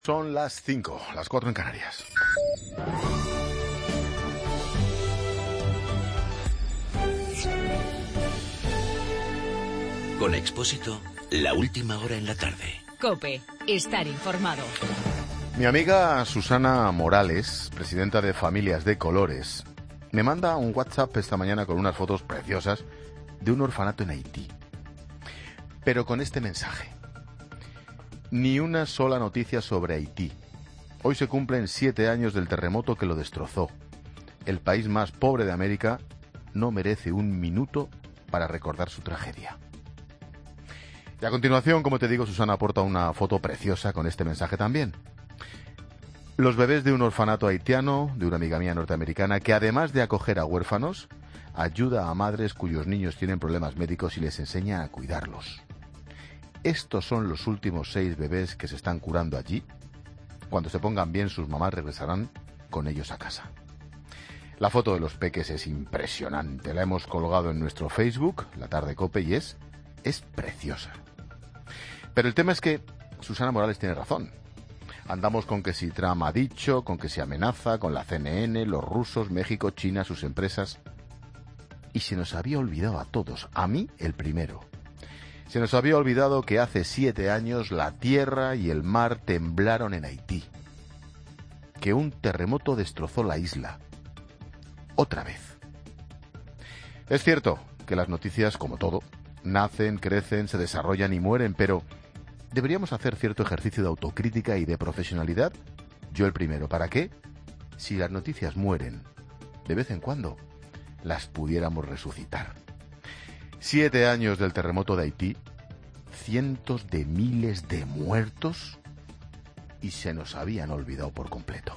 Son las 5, las 4 en Canarias. Con Expósito, la última hora en la tarde. COPE, estar informado. Mi amiga Susana Morales, presidenta de Familias de Colores, me manda un WhatsApp esta mañana con unas fotos preciosas de un orfanato en Haití. Pero con este mensaje: ni una sola noticia sobre Haití. Hoy se cumplen 7 años del terremoto que lo destrozó. El país más pobre de América no merece un minuto para recordar su tragedia. Y a continuación, como te digo, Susana aporta una foto preciosa con este mensaje también. Los bebés de un orfanato haitiano, de una amiga mía norteamericana, que además de acoger a huérfanos, ayuda a madres cuyos niños tienen problemas médicos y les enseña a cuidarlos. Estos son los últimos 6 bebés que se están curando allí. Cuando se pongan bien, sus mamás regresarán con ellos a casa. La foto de los peques es impresionante. La hemos colgado en nuestro Facebook, La Tarde Cope, y es preciosa. Pero el tema es que Susana Morales tiene razón. Andamos con que si Trump ha dicho, con que si amenaza, con la CNN, los rusos, México, China, sus empresas. Y se nos había olvidado a todos, a mí el primero. Se nos había olvidado que hace 7 años la tierra y el mar temblaron en Haití. Que un terremoto destrozó la isla. Otra vez. Es cierto que las noticias, como todo, nacen, crecen, se desarrollan y mueren, pero deberíamos hacer cierto ejercicio de autocrítica y de profesionalidad. Yo el primero. ¿Para qué? Si las noticias mueren, de vez en cuando las pudiéramos resucitar. 7 años del terremoto de Haití, cientos de miles de muertos, y se nos habían olvidado por completo.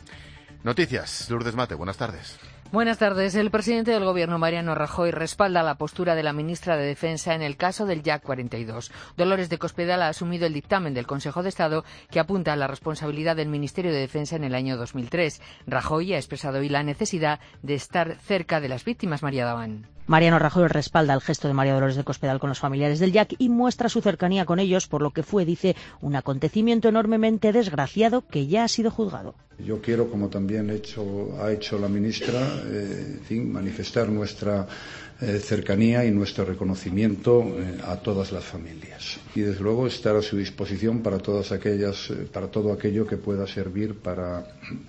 Noticias, Lourdes Mate, buenas tardes. Buenas tardes. El presidente del Gobierno, Mariano Rajoy, respalda la postura de la ministra de Defensa en el caso del Yak 42. Dolores de Cospedal ha asumido el dictamen del Consejo de Estado que apunta a la responsabilidad del Ministerio de Defensa en el año 2003. Rajoy ha expresado hoy la necesidad de estar cerca de las víctimas. María Daván. Mariano Rajoy respalda el gesto de María Dolores de Cospedal con los familiares del Yak y muestra su cercanía con ellos por lo que fue, dice, un acontecimiento enormemente desgraciado que ya ha sido juzgado. Yo quiero, como también ha hecho la ministra, manifestar nuestra cercanía y nuestro reconocimiento a todas las familias. Y desde luego estar a su disposición para para todo aquello que pueda servir para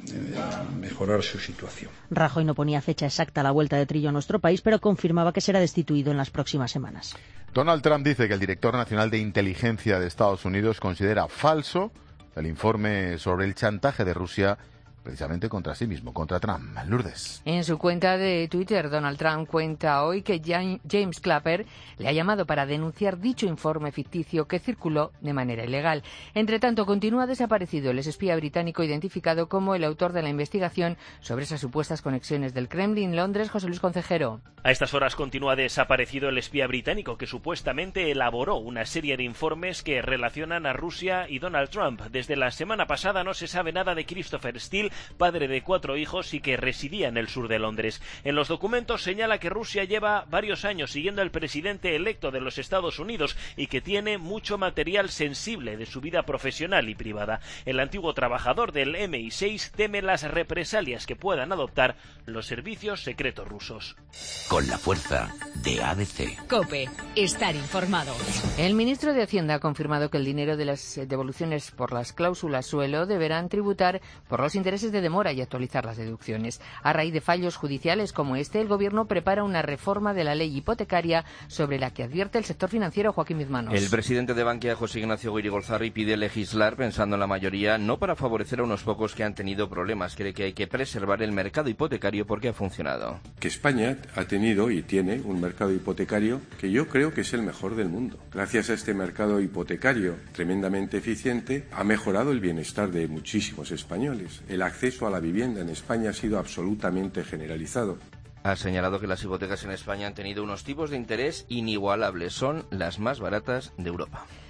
mejorar su situación. Rajoy no ponía fecha exacta a la vuelta de Trillo a nuestro país, pero confirmaba que será destituido en las próximas semanas. Donald Trump dice que el director nacional de inteligencia de Estados Unidos considera falso el informe sobre el chantaje de Rusia precisamente contra sí mismo, contra Trump. Lourdes. En su cuenta de Twitter, Donald Trump cuenta hoy que James Clapper le ha llamado para denunciar dicho informe ficticio que circuló de manera ilegal. Entre tanto, continúa desaparecido el exespía británico identificado como el autor de la investigación sobre esas supuestas conexiones del Kremlin. Londres, José Luis Concejero. A estas horas continúa desaparecido el espía británico que supuestamente elaboró una serie de informes que relacionan a Rusia y Donald Trump. Desde la semana pasada no se sabe nada de Christopher Steele, padre de 4 hijos y que residía en el sur de Londres. En los documentos señala que Rusia lleva varios años siguiendo al presidente electo de los Estados Unidos y que tiene mucho material sensible de su vida profesional y privada. El antiguo trabajador del MI6 teme las represalias que puedan adoptar los servicios secretos rusos. Con la fuerza de ABC. COPE, estar informado. El ministro de Hacienda ha confirmado que el dinero de las devoluciones por las cláusulas suelo deberán tributar por los intereses de demora y actualizar las deducciones. A raíz de fallos judiciales como este, el Gobierno prepara una reforma de la ley hipotecaria sobre la que advierte el sector financiero. Joaquín Mizmanos. El presidente de Bankia, José Ignacio Guirigolzarri, pide legislar pensando en la mayoría, no para favorecer a unos pocos que han tenido problemas. Cree que hay que preservar el mercado hipotecario porque ha funcionado. Que España ha tenido y tiene un mercado hipotecario que yo creo que es el mejor del mundo. Gracias a este mercado hipotecario tremendamente eficiente, ha mejorado el bienestar de muchísimos españoles. El acceso a la vivienda en España ha sido absolutamente generalizado. Ha señalado que las hipotecas en España han tenido unos tipos de interés inigualables. Son las más baratas de Europa.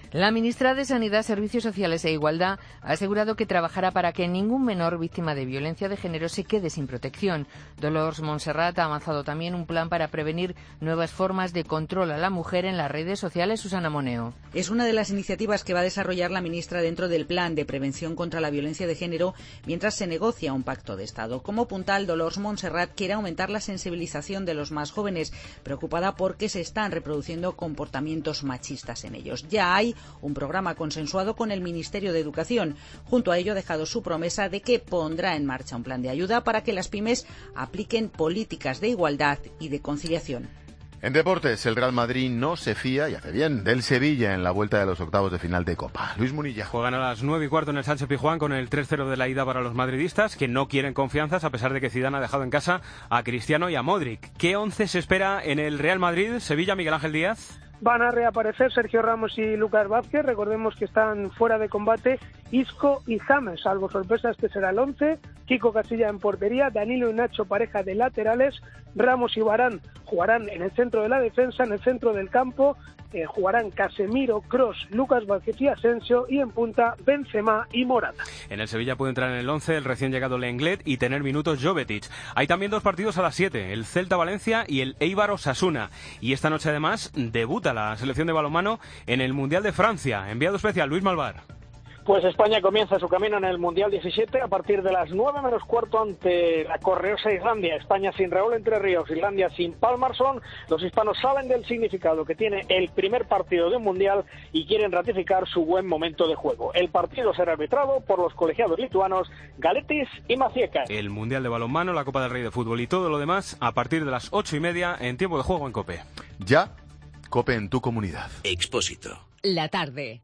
La ministra de Sanidad, Servicios Sociales e Igualdad ha asegurado que trabajará para que ningún menor víctima de violencia de género se quede sin protección. Dolors Montserrat ha avanzado también un plan para prevenir nuevas formas de control a la mujer en las redes sociales. Susana Moneo. Es una de las iniciativas que va a desarrollar la ministra dentro del plan de prevención contra la violencia de género mientras se negocia un pacto de Estado. Como puntal, Dolors Montserrat quiere aumentar la sensibilización de los más jóvenes, preocupada porque se están reproduciendo comportamientos machistas en ellos. Ya hay un programa consensuado con el Ministerio de Educación. Junto a ello ha dejado su promesa de que pondrá en marcha un plan de ayuda para que las pymes apliquen políticas de igualdad y de conciliación. En deportes, el Real Madrid no se fía, y hace bien, del Sevilla en la vuelta de los octavos de final de Copa. Luis Munilla. Juegan a las 9:15 en el Sánchez-Pizjuán con el 3-0 de la ida para los madridistas, que no quieren confianzas a pesar de que Zidane ha dejado en casa a Cristiano y a Modric. ¿Qué 11 se espera en el Real Madrid? Sevilla, Miguel Ángel Díaz. Van a reaparecer Sergio Ramos y Lucas Vázquez. Recordemos que están fuera de combate Isco y James. Salvo sorpresa, este será el 11. Kiko Casilla en portería, Danilo y Nacho pareja de laterales, Ramos y Varane jugarán en el centro de la defensa, en el centro del campo jugarán Casemiro, Kroos, Lucas Vázquez y Asensio, y en punta Benzema y Morata. En el Sevilla puede entrar en el 11 el recién llegado Lenglet y tener minutos Jovetic. Hay también dos partidos a las 7, el Celta-Valencia y el Eibar-Osasuna. Y esta noche además debuta la selección de balonmano en el Mundial de Francia. Enviado especial, Luis Malvar. Pues España comienza su camino en el Mundial 17 a partir de las 9:15 ante la correosa Islandia. España sin Raúl Entre Ríos, Islandia sin Palmarsson. Los hispanos saben del significado que tiene el primer partido de un Mundial y quieren ratificar su buen momento de juego. El partido será arbitrado por los colegiados lituanos Galetis y Macieka. El Mundial de balonmano, la Copa del Rey de fútbol y todo lo demás a partir de las 8:30 en tiempo de juego en COPE. Ya, COPE en tu comunidad. Expósito. La tarde.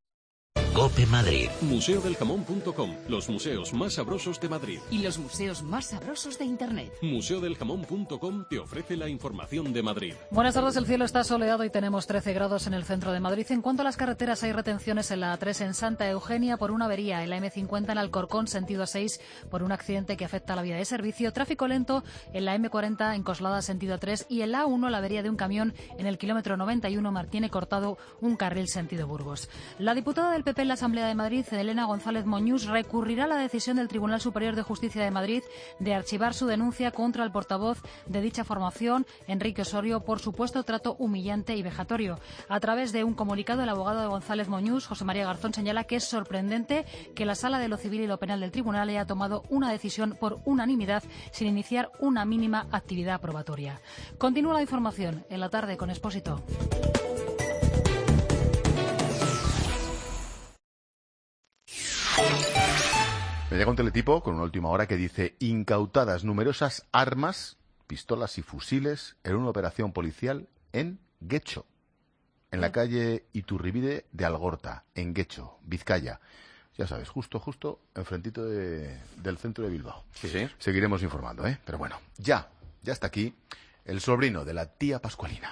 COPE Madrid. Museodeljamón.com. Los museos más sabrosos de Madrid. Y los museos más sabrosos de Internet. Museodeljamón.com te ofrece la información de Madrid. Buenas tardes, el cielo está soleado y tenemos 13 grados en el centro de Madrid. En cuanto a las carreteras, hay retenciones en la A3 en Santa Eugenia por una avería, en la M50 en Alcorcón, sentido A6, por un accidente que afecta a la vía de servicio. Tráfico lento en la M40 en Coslada, sentido A3, y en la A1 la avería de un camión en el kilómetro 91 mantiene cortado un carril sentido Burgos. La diputada del PP en la Asamblea de Madrid, Elena González Moñús, recurrirá a la decisión del Tribunal Superior de Justicia de Madrid de archivar su denuncia contra el portavoz de dicha formación, Enrique Osorio, por supuesto trato humillante y vejatorio. A través de un comunicado, el abogado de González Moñús, José María Garzón, señala que es sorprendente que la Sala de lo Civil y lo Penal del Tribunal haya tomado una decisión por unanimidad sin iniciar una mínima actividad probatoria. Continúa la información en la tarde con Expósito. Me llega un teletipo con una última hora que dice: incautadas numerosas armas, pistolas y fusiles en una operación policial en Guecho, en la calle Iturribide de Algorta, en Guecho, Vizcaya. Ya sabes, justo enfrentito del centro de Bilbao. Sí. Seguiremos informando, ¿eh? Pero bueno, ya está aquí el sobrino de la tía Pascualina.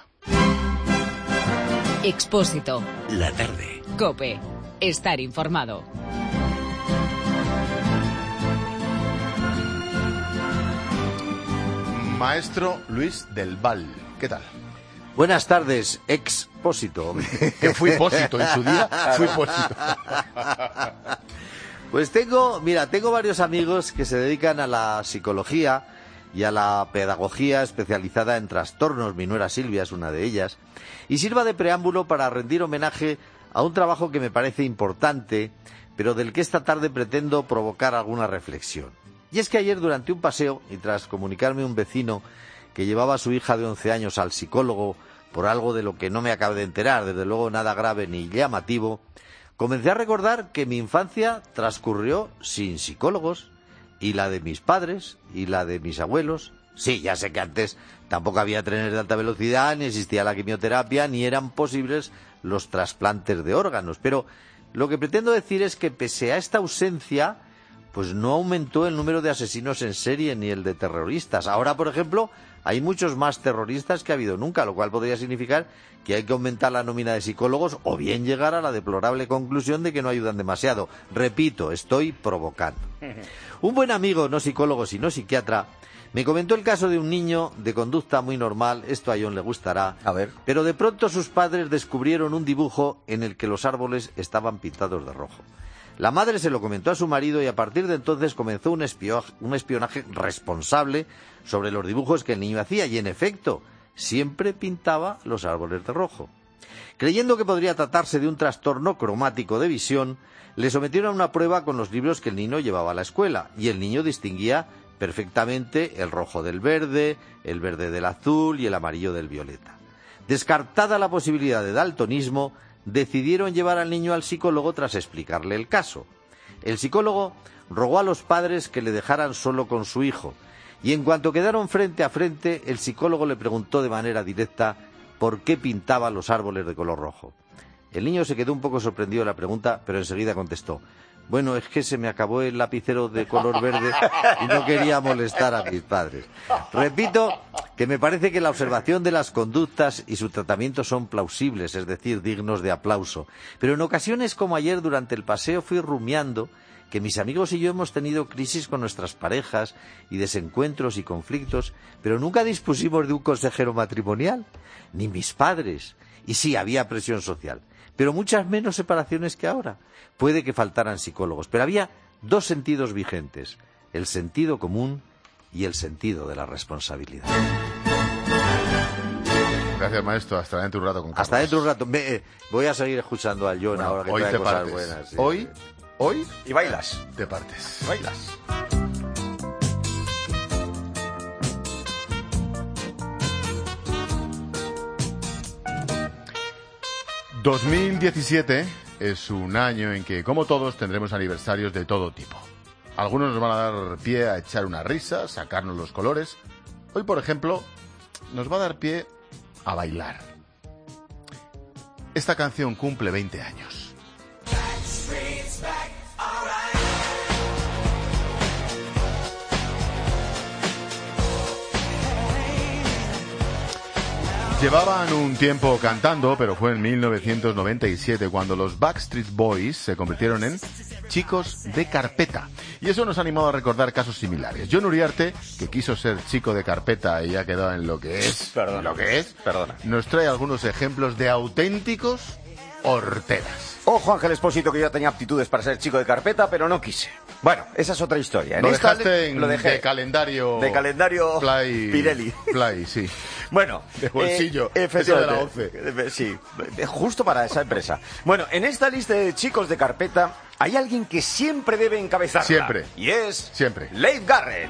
Expósito. La tarde. COPE. Estar informado. Maestro Luis del Val, ¿qué tal? Buenas tardes, expósito. Que fui pósito en su día, fui pósito. Pues tengo varios amigos que se dedican a la psicología y a la pedagogía especializada en trastornos. Mi nuera Silvia es una de ellas. Y sirva de preámbulo para rendir homenaje a un trabajo que me parece importante, pero del que esta tarde pretendo provocar alguna reflexión. Y es que ayer, durante un paseo, y tras comunicarme un vecino que llevaba a su hija de 11 años al psicólogo por algo de lo que no me acabé de enterar, desde luego nada grave ni llamativo, comencé a recordar que mi infancia transcurrió sin psicólogos, y la de mis padres, y la de mis abuelos. Sí, ya sé que antes tampoco había trenes de alta velocidad, ni existía la quimioterapia, ni eran posibles los trasplantes de órganos, pero lo que pretendo decir es que pese a esta ausencia, pues no aumentó el número de asesinos en serie ni el de terroristas. Ahora, por ejemplo, hay muchos más terroristas que ha habido nunca, lo cual podría significar que hay que aumentar la nómina de psicólogos o bien llegar a la deplorable conclusión de que no ayudan demasiado. Repito, estoy provocando. Un buen amigo, no psicólogo sino psiquiatra, Me comentó el caso de un niño de conducta muy normal, esto a John le gustará, a ver. Pero de pronto sus padres descubrieron un dibujo en el que los árboles estaban pintados de rojo. La madre se lo comentó a su marido y a partir de entonces comenzó un espionaje responsable sobre los dibujos que el niño hacía y, en efecto, siempre pintaba los árboles de rojo. Creyendo que podría tratarse de un trastorno cromático de visión, le sometieron a una prueba con los libros que el niño llevaba a la escuela y el niño distinguía perfectamente el rojo del verde, el verde del azul y el amarillo del violeta. Descartada la posibilidad de daltonismo, decidieron llevar al niño al psicólogo tras explicarle el caso. El psicólogo rogó a los padres que le dejaran solo con su hijo y en cuanto quedaron frente a frente, el psicólogo le preguntó de manera directa por qué pintaba los árboles de color rojo. El niño se quedó un poco sorprendido de la pregunta, pero enseguida contestó: bueno, es que se me acabó el lapicero de color verde y no quería molestar a mis padres. Repito que me parece que la observación de las conductas y su tratamiento son plausibles, es decir, dignos de aplauso. Pero en ocasiones como ayer durante el paseo fui rumiando que mis amigos y yo hemos tenido crisis con nuestras parejas y desencuentros y conflictos, pero nunca dispusimos de un consejero matrimonial, ni mis padres. Y sí, había presión social, pero muchas menos separaciones que ahora. Puede que faltaran psicólogos, pero había dos sentidos vigentes: el sentido común y el sentido de la responsabilidad. Gracias, maestro. Hasta dentro de un rato con Carlos. Hasta dentro de un rato. Voy a seguir escuchando al John ahora que hoy trae te cosas partes. buenas. Sí. Hoy y bailas. Te partes. Bailas. ...2017 es un año en que, como todos, tendremos aniversarios de todo tipo. Algunos nos van a dar pie a echar una risa, sacarnos los colores. Hoy, por ejemplo, nos va a dar pie a bailar. Esta canción cumple 20 años. Llevaban un tiempo cantando, pero fue en 1997 cuando los Backstreet Boys se convirtieron en chicos de carpeta. Y eso nos ha animado a recordar casos similares. John Uriarte, que quiso ser chico de carpeta y ha quedado en lo que es, nos trae algunos ejemplos de auténticos horteras. Ojo, Ángel Expósito, que yo tenía aptitudes para ser chico de carpeta, pero no quise. Bueno, esa es otra historia. Lo dejaste de calendario... De calendario Fly, Pirelli. Fly, sí. Bueno, de bolsillo. Efectivamente. Eso de la 11. Sí, justo para esa empresa. Bueno, en esta lista de chicos de carpeta hay alguien que siempre debe encabezarla. Siempre. Y es... Siempre. Leif Garrett.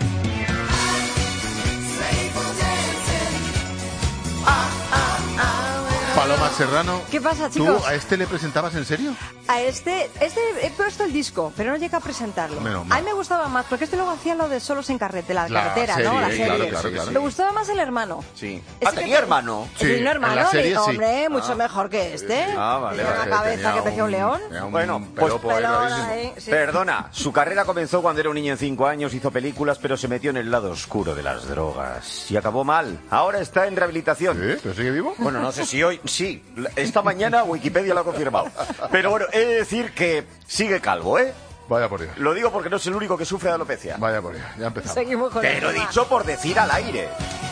Paloma Serrano. ¿Qué pasa, chicos? ¿Tú a este le presentabas en serio? A este he puesto el disco, pero no llegué a presentarlo. A mí me gustaba más, porque este luego hacía lo de Solos en Carretera, la carretera, serie, ¿no? La serie. Claro. Me gustaba más el hermano. Sí. ¿Tenía hermano? Sí, un hermano, en la serie, hombre, mucho mejor que este. Vale. Tenía una cabeza que parecía un león. Bueno, pues sí. Perdona, su carrera comenzó cuando era un niño de 5 años, hizo películas, pero se metió en el lado oscuro de las drogas. Y acabó mal. Ahora está en rehabilitación. ¿Sí? ¿Pero sigue vivo? Bueno, no sé si hoy... Sí, esta mañana Wikipedia lo ha confirmado. Pero bueno, he de decir que sigue calvo, ¿eh? Vaya por Dios. Lo digo porque no es el único que sufre de alopecia. Vaya por Dios, ya empezamos. Seguimos con Pero dicho por decir al aire.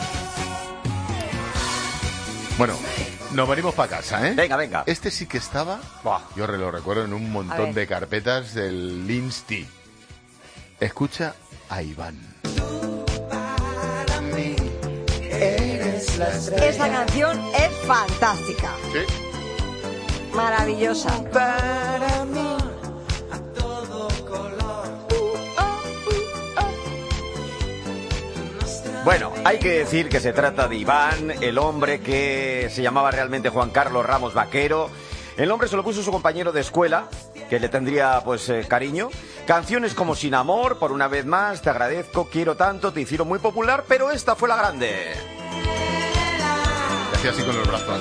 Bueno, nos venimos para casa, ¿eh? Venga. Este sí que estaba, yo lo recuerdo, en un montón de carpetas del Insti. Escucha a Iván. Esta canción es fantástica. Sí. Maravillosa. Para mí, a todo color. Bueno, hay que decir que se trata de Iván, el hombre que se llamaba realmente Juan Carlos Ramos Vaquero. El nombre se lo puso su compañero de escuela, que le tendría pues cariño. Canciones como Sin Amor, Por una vez más, Te agradezco, Quiero tanto, te hicieron muy popular, pero esta fue la grande. Hacía así con los brazos.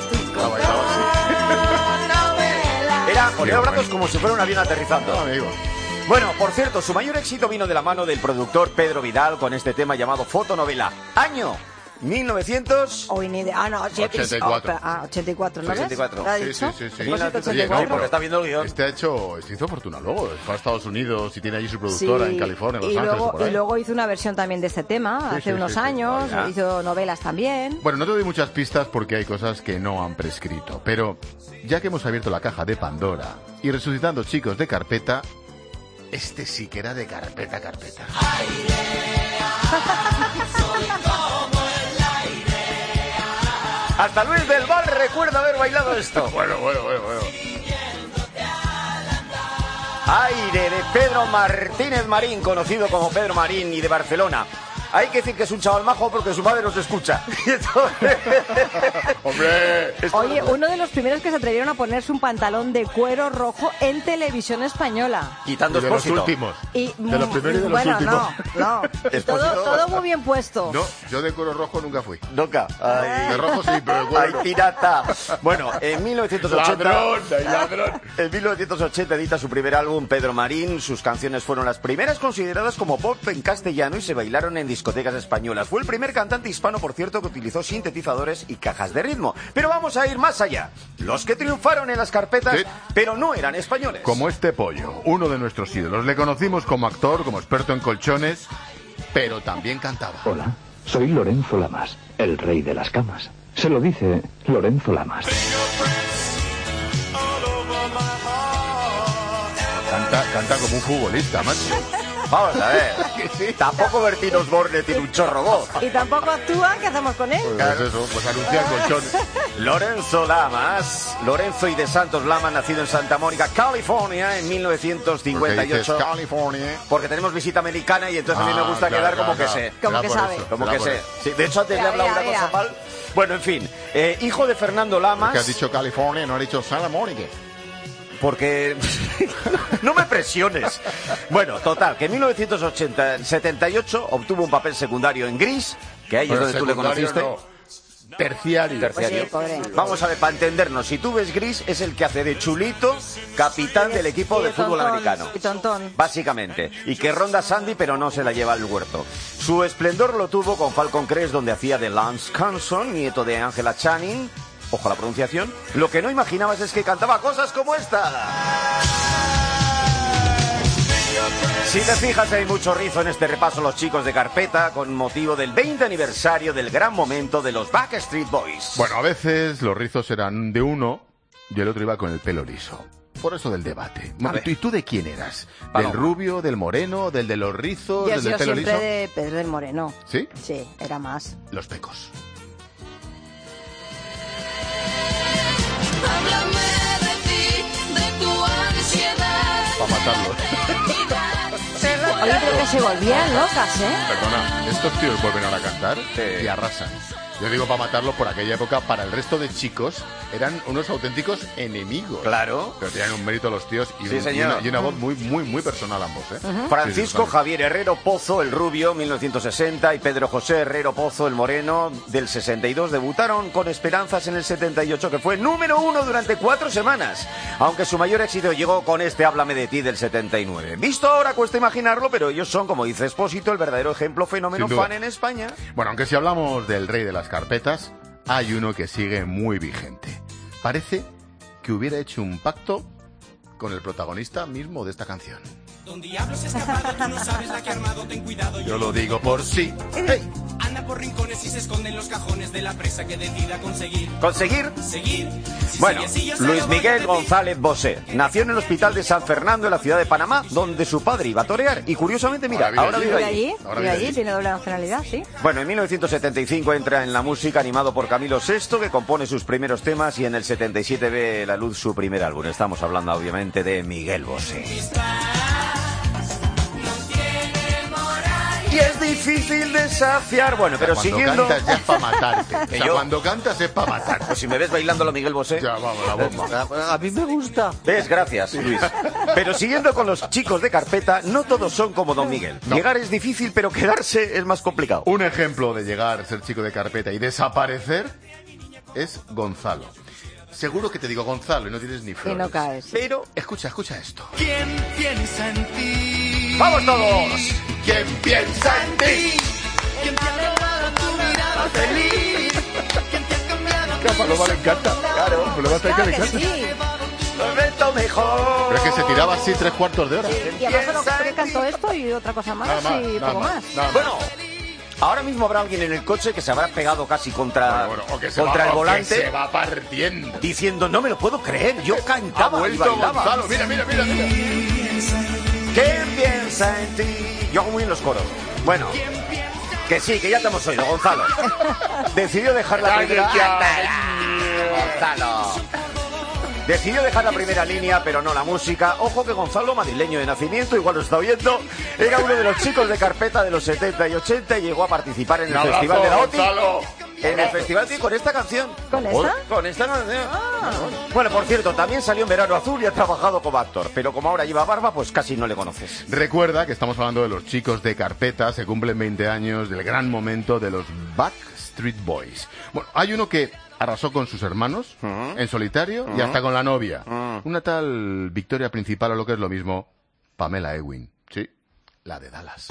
Era poner los brazos como si fuera un avión aterrizando. Amigo. Bueno, por cierto, su mayor éxito vino de la mano del productor Pedro Vidal con este tema llamado Fotonovela. Año 1900... Hoy ni idea. Ah, no, 84. 84, ¿no 84. ves? Sí. Oye, no, porque está viendo el guión. Este hizo fortuna luego. Fue a Estados Unidos y tiene allí su productora en California, en Los Ángeles. Y luego hizo una versión también de este tema hace unos años. Hizo novelas también. Bueno, no te doy muchas pistas porque hay cosas que no han prescrito. Pero ya que hemos abierto la caja de Pandora y resucitando chicos de carpeta, este sí que era de carpeta. Hasta Luis del Val recuerda haber bailado esto. Bueno. Aire de Pedro Martínez Marín, conocido como Pedro Marín y de Barcelona. Hay que decir que es un chaval majo porque su madre nos escucha. ¡Hombre! Oye, uno de los primeros que se atrevieron a ponerse un pantalón de cuero rojo en televisión española. Quitando de los Expósito. últimos. De los primeros y de los últimos. No. todo muy bien puesto. No, yo de cuero rojo nunca fui. Nunca. De rojo sí, pero de cuero ¡Ay, pirata! Bueno, en 1980... ¡Ladrón! En 1980 edita su primer álbum, Pedro Marín. Sus canciones fueron las primeras consideradas como pop en castellano y se bailaron en discotecas españolas. Fue el primer cantante hispano, por cierto, que utilizó sintetizadores y cajas de ritmo. Pero vamos a ir más allá. Los que triunfaron en las carpetas, pero no eran españoles. Como este pollo, uno de nuestros ídolos. Le conocimos como actor, como experto en colchones, pero también cantaba. Hola, soy Lorenzo Lamas, el rey de las camas. Se lo dice Lorenzo Lamas. Canta como un futbolista, macho. Vamos a ver. Tampoco Bertín Osborne tiene un chorro voz. Y tampoco actúa. ¿Qué hacemos con él? Pues eso, pues anunciar colchones. Lorenzo Lamas, Lorenzo y de Santos Lamas, nacido en Santa Mónica, California, en 1958. California. Porque tenemos visita americana y entonces a mí me gusta quedar como que sé. Como que sabe. Como que sé. Sí, de hecho, antes le he hablado una cosa mal. Bueno, en fin. Hijo de Fernando Lamas. Que has dicho California, no has dicho Santa Mónica. Porque... no me presiones. Bueno, total, que en 1978 obtuvo un papel secundario en Gris, que ahí es donde tú le conociste. No. Terciario. Vamos a ver, para entendernos, si tú ves Gris, es el que hace de chulito, capitán del equipo de fútbol americano. Y tontón. Básicamente. Y que ronda Sandy, pero no se la lleva al huerto. Su esplendor lo tuvo con Falcon Crest, donde hacía de Lance Carson, nieto de Angela Channing. Ojo a la pronunciación. Lo que no imaginabas es que cantaba cosas como esta. Si te fijas, hay mucho rizo en este repaso los chicos de carpeta con motivo del 20 aniversario del gran momento de los Backstreet Boys. Bueno, a veces los rizos eran de uno y el otro iba con el pelo liso. Por eso del debate. ¿Y tú de quién eras? ¿Del rubio, del moreno, del de los rizos, del del pelo liso? Yo siempre de Pedro del Moreno. ¿Sí? Sí, era más. Los pecos. Háblame de ti, de tu ansiedad. Para matarlos. Oye, creo que se volvían locas, ¿eh? Perdona, estos tíos vuelven ahora a cantar y arrasan. Yo digo para matarlos por aquella época, para el resto de chicos, eran unos auténticos enemigos. Claro. Pero tenían un mérito los tíos y, y una voz muy personal ambos, ¿eh? Francisco Javier Herrero Pozo, el rubio, 1960, y Pedro José Herrero Pozo, el moreno, del 62, debutaron con Esperanzas en el 78, que fue número 1 durante 4 semanas. Aunque su mayor éxito llegó con este Háblame de ti del 79. Visto ahora cuesta imaginarlo, pero ellos son, como dice Expósito, el verdadero ejemplo fenómeno fan en España. Bueno, aunque si hablamos del rey de las carpetas, hay uno que sigue muy vigente. Parece que hubiera hecho un pacto con el protagonista mismo de esta canción. Don Diablo se ha escapado, tú no sabes la que ha armado, ten cuidado. Yo lo digo por sí. Hey. Anda por rincones y se esconde en los cajones de la presa que decida conseguir. ¿Conseguir? Seguir. Bueno, Luis Miguel González Bosé nació en el hospital de San Fernando, en la ciudad de Panamá, donde su padre iba a torear. Y curiosamente, mira, ahora vive allí. Vive allí, tiene doble nacionalidad, sí. Bueno, en 1975 entra en la música, animado por Camilo VI, que compone sus primeros temas, y en el 77 ve la luz su primer álbum. Estamos hablando, obviamente, de Miguel Bosé. Y es difícil desafiar. Bueno, pero cuando siguiendo... cantas ya es para matarte. O sea, cuando cantas es para matarte. Pues si me ves bailando a Miguel Bosé... Ya, vamos, la bomba. A mí me gusta. ¿Ves? Gracias, Luis. Pero siguiendo con los chicos de carpeta, no todos son como Don Miguel. No. Llegar es difícil, pero quedarse es más complicado. Un ejemplo de llegar, ser chico de carpeta y desaparecer es Gonzalo. Seguro que te digo Gonzalo y no tienes ni flores. Y no caes. Pero escucha esto. ¿Quién piensa en ti? ¡Vamos todos! ¿Quién piensa en ti? ¿Quién te ha robado tu mirada? más feliz. Que a Paloma le encanta. Claro. A Paloma Claro le que encanta. sí. Momento mejor. Pero es que se tiraba así 3/4 de hora. Y además solo que cantó esto y otra cosa más, y poco más. Bueno, ahora mismo habrá alguien en el coche que se habrá pegado casi contra, o que se contra va, el volante. Que se va partiendo. Diciendo, no me lo puedo creer, yo cantaba Ha vuelto y bailaba. Gonzalo, mira. ¿Quién piensa en ti? Yo hago muy bien los coros. Bueno, que sí, que ya te hemos oído, Gonzalo. Decidió dejar la primera... Gonzalo. Decidió dejar la primera línea, pero no la música. Ojo que Gonzalo, madrileño de nacimiento, igual lo está oyendo, era uno de los chicos de carpeta de los 70 y 80 y llegó a participar en el Festival de la OTI. En el Festival de con esta canción. ¿Con esta? Con esta canción. Bueno, por cierto, también salió en Verano Azul y ha trabajado como actor, pero como ahora lleva barba, pues casi no le conoces. Recuerda que estamos hablando de los chicos de carpeta, se cumplen 20 años del gran momento de los Backstreet Boys. Bueno, hay uno que arrasó con sus hermanos, en solitario, y hasta con la novia. Una tal Victoria Principal, o lo que es lo mismo, Pamela Ewing. Sí, la de Dallas.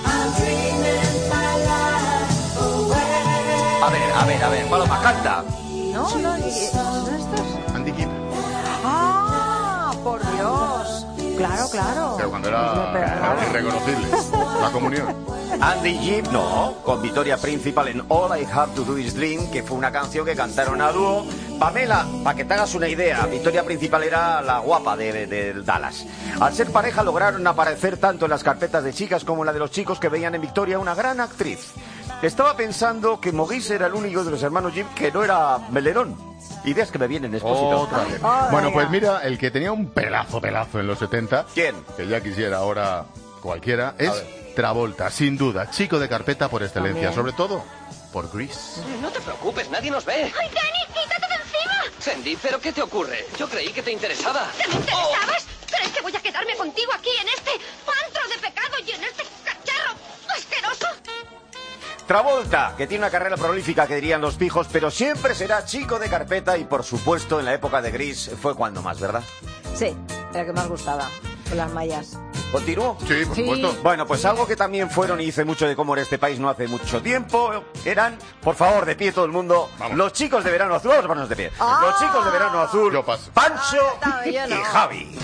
A ver, Paloma, canta. No, ¿son estos? Andy Gibb. ¡Ah! ¡Por Dios! Claro. Pero cuando era irreconocible. La comunión. Andy Gibb, no, con Victoria Principal en All I Have to Do Is Dream, que fue una canción que cantaron a dúo. Pamela, para que te hagas una idea, Victoria Principal era la guapa de Dallas. Al ser pareja lograron aparecer tanto en las carpetas de chicas como en la de los chicos que veían en Victoria una gran actriz. Estaba pensando que Maurice era el único de los hermanos Gibb que no era melerón. Ideas que me vienen, Expósito. Otra vez. Bueno, pues mira, el que tenía un pelazo en los 70. ¿Quién? Que ya quisiera ahora cualquiera, es Travolta, sin duda, chico de carpeta por excelencia, sobre todo por Grease. No te preocupes, nadie nos ve. ¡Ay, Danny, quítate de encima! Sandy, ¿pero qué te ocurre? Yo creí que te interesaba. ¿Que me interesabas? Pero es que voy a quedarme contigo aquí en este antro de pecado y en este cacharro asqueroso. Travolta, que tiene una carrera prolífica que dirían los pijos, pero siempre será chico de carpeta y por supuesto en la época de Grease fue cuando más, ¿verdad? Sí, la que más gustaba, con las mallas. ¿Continúo? Sí, por supuesto. Bueno, pues algo que también fueron y hice mucho de cómo era este país no hace mucho tiempo, eran, por favor, de pie todo el mundo, los chicos de Verano Azul, vamos a ponernos de pie. Los chicos de Verano Azul, yo paso. Pancho y Javi.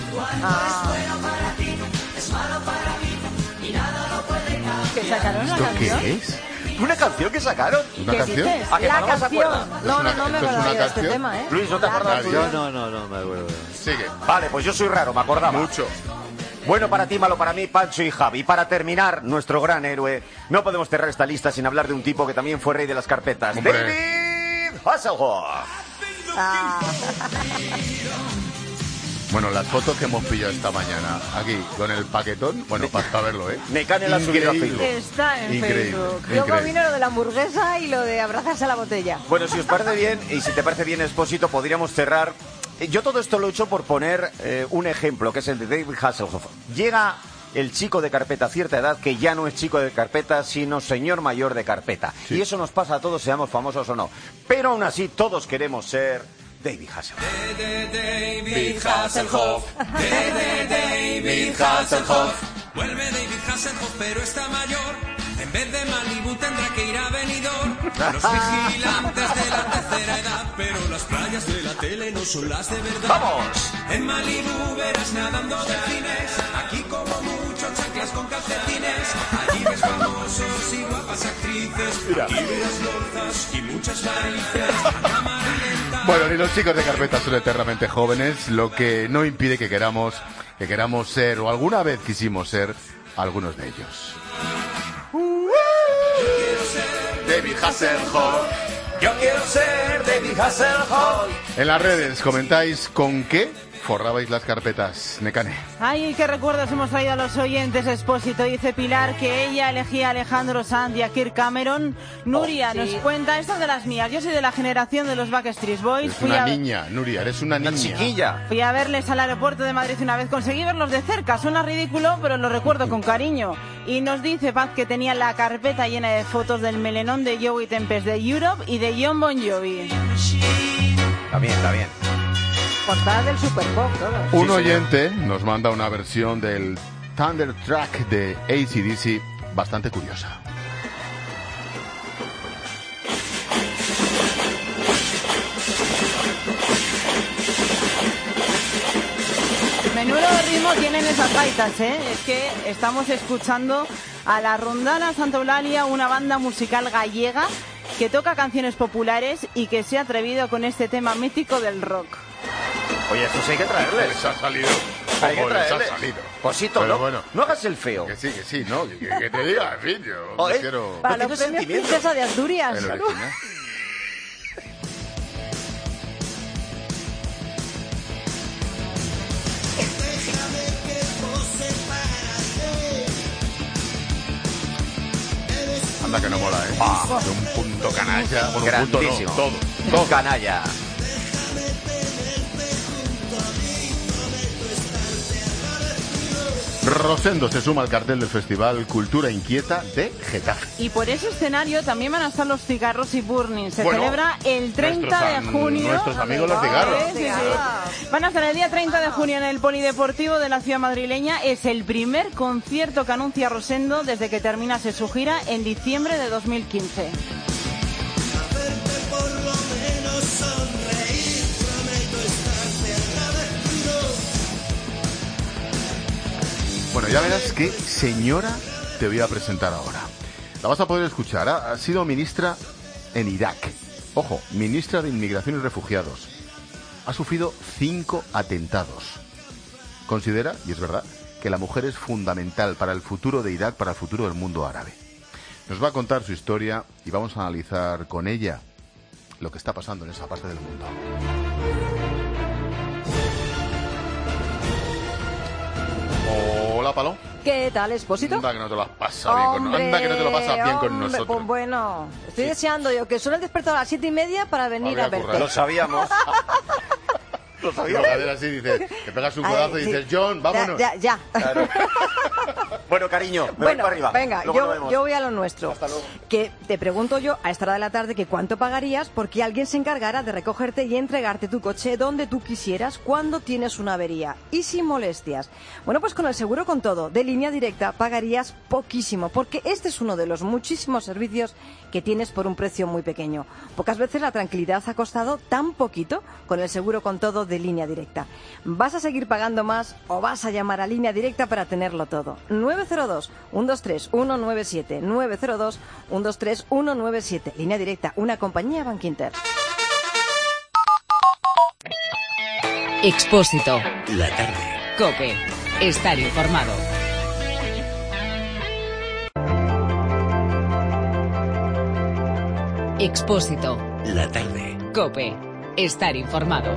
¿Que sacaron una ¿Esto canción? qué es? ¿Una canción que sacaron? ¿Una ¿Qué canción? dices? ¿A que La no se canción. acuerdan? No me ¿Esto es acuerdo una de este canción? tema, ¿eh? Luis, ¿no te acuerdas tú? No me acuerdo. Sigue. Vale, pues yo soy raro, me acordaba. Mucho. Bueno para ti, malo para mí, Pancho y Javi. Para terminar, nuestro gran héroe, no podemos cerrar esta lista sin hablar de un tipo que también fue rey de las carpetas. ¡Hombre! David Hasselhoff. Bueno, las fotos que hemos pillado esta mañana aquí con el paquetón, bueno, para verlo, ¿eh? Mecane la ha subido a Increíble. Facebook. Está en Increíble, Facebook. increíble. Luego vino lo de la hamburguesa y lo de abrazarse a la botella. Bueno, si os parece bien, y si te parece bien, Expósito, podríamos cerrar. Yo todo esto lo he hecho por poner un ejemplo, que es el de David Hasselhoff. Llega el chico de carpeta a cierta edad que ya no es chico de carpeta, sino señor mayor de carpeta. Sí. Y eso nos pasa a todos, seamos famosos o no. Pero aún así, todos queremos ser David Hasselhoff. David Hasselhoff. David Hasselhoff. Vuelve David Hasselhoff, pero está mayor. En vez de Malibu tendrá que ir a Benidorm. Los vigilantes de la tercera edad, pero las playas de la tele no son las de verdad. ¡Vamos! En Malibu verás nadando delfines. Aquí como mucho chanclas con calcetines. Allí ves famosos y guapas actrices. Mira. Aquí verás lorzas y muchas narices. Bueno, ni los chicos de carpeta son eternamente jóvenes, lo que no impide que queramos ser, o alguna vez quisimos ser, algunos de ellos. David Hasselhoff. Yo quiero ser David Hasselhoff. En las redes comentáis con qué forrabais las carpetas, Nekane. Ay, qué recuerdos hemos traído a los oyentes, Expósito. Dice Pilar que ella elegía a Alejandro Sanz y a Kirk Cameron. Nuria nos cuenta, esta es de las mías. Yo soy de la generación de los Backstreet Boys. Es una niña, Nuria, eres una niña. Chiquilla. Fui a verles al aeropuerto de Madrid una vez. Conseguí verlos de cerca. Suena ridículo, pero lo recuerdo con cariño. Y nos dice Paz que tenía la carpeta llena de fotos del melenón de Joey Tempest de Europe y de Jon Bon Jovi. Está bien, está bien. Portadas del Super Pop, todos. Un oyente nos manda una versión del Thunderstruck de AC/DC bastante curiosa. ¿Cómo tienen esas gaitas, Es que estamos escuchando a la Rondana Santa Eulalia, una banda musical gallega que toca canciones populares y que se ha atrevido con este tema mítico del rock. Oye, esto sí hay que traerles. Les ha salido. Hay que traerles. Les ha salido. Posito, Pero ¿no? bueno. No hagas el feo. Que sí, no. Que te diga, en fin, yo quiero... Para los premios Princesa de Asturias. El original. Anda que no mola, De un punto canalla. Bueno, grandísimo. Un punto no, todo. Canalla. Rosendo se suma al cartel del Festival Cultura Inquieta de Getafe. Y por ese escenario también van a estar los cigarros y Burning. Se celebra el 30 de junio. Nuestros amigos los cigarros. Sí. Van a estar el día 30 de junio en el Polideportivo de la ciudad madrileña. Es el primer concierto que anuncia Rosendo desde que terminase su gira en diciembre de 2015. Bueno, ya verás qué señora te voy a presentar ahora. La vas a poder escuchar. Ha sido ministra en Irak. Ojo, ministra de Inmigración y Refugiados. Ha sufrido 5 atentados. Considera, y es verdad, que la mujer es fundamental para el futuro de Irak, para el futuro del mundo árabe. Nos va a contar su historia y vamos a analizar con ella lo que está pasando en esa parte del mundo. Hola, Palo. ¿Qué tal, Expósito? Anda que no te lo has pasado bien con, anda que no te lo pasas bien con nosotros. Pues bueno, estoy deseando yo que suene el despertador a las 7:30 para venir a verte. Lo sabíamos. Lo sabíamos. Así dices, te pegas un codazo y dices, John, vámonos. Ya. Claro. Bueno, cariño, me voy para arriba. Venga, yo voy a lo nuestro. Hasta luego. Que te pregunto yo a esta hora de la tarde que cuánto pagarías porque alguien se encargara de recogerte y entregarte tu coche donde tú quisieras cuando tienes una avería y sin molestias. Bueno, pues con el seguro con todo de Línea Directa pagarías poquísimo porque este es uno de los muchísimos servicios que tienes por un precio muy pequeño. Pocas veces la tranquilidad ha costado tan poquito con el seguro con todo de Línea Directa. ¿Vas a seguir pagando más o vas a llamar a Línea Directa para tenerlo todo? 902-123-197 902-123-197 Línea Directa, una compañía Bankinter. Expósito. La tarde. COPE. Estar informado. Expósito. La tarde. COPE. Estar informado.